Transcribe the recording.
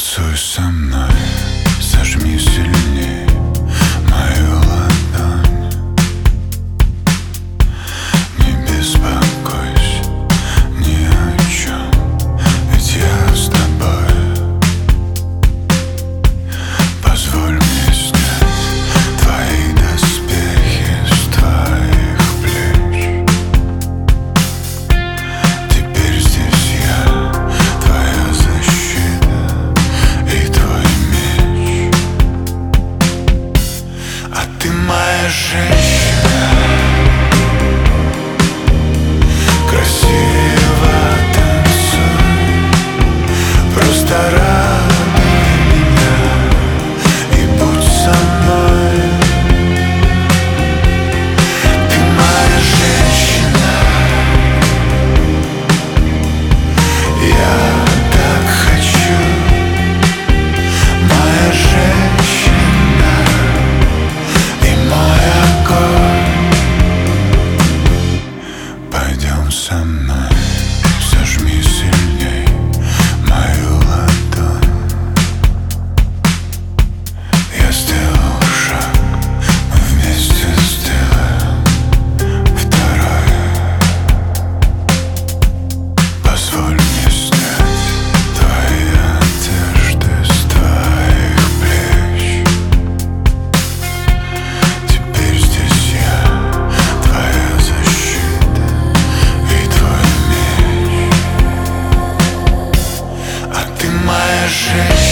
Танцуй со мной, сожми сильней мою ладонь. Не беспокойся ни о чем, ведь я с тобой. Позволь мне снять твои доспехи с твоих плеч. Теперь здесь я, твоя защита и твой меч. А ты моя женщина, красиво танцуй, просто радуй меня и будь со мной. Ты моя женщина, я так хочу. Моя женщина и мой огонь. Пойдем со мной, сожми сильней мою ладонь. Я сделал шаг, мы вместе сделаем второй. Позволь мне снять твои одежды с твоих плеч. Теперь здесь я, твоя защита и твой меч. А ты моя женщина,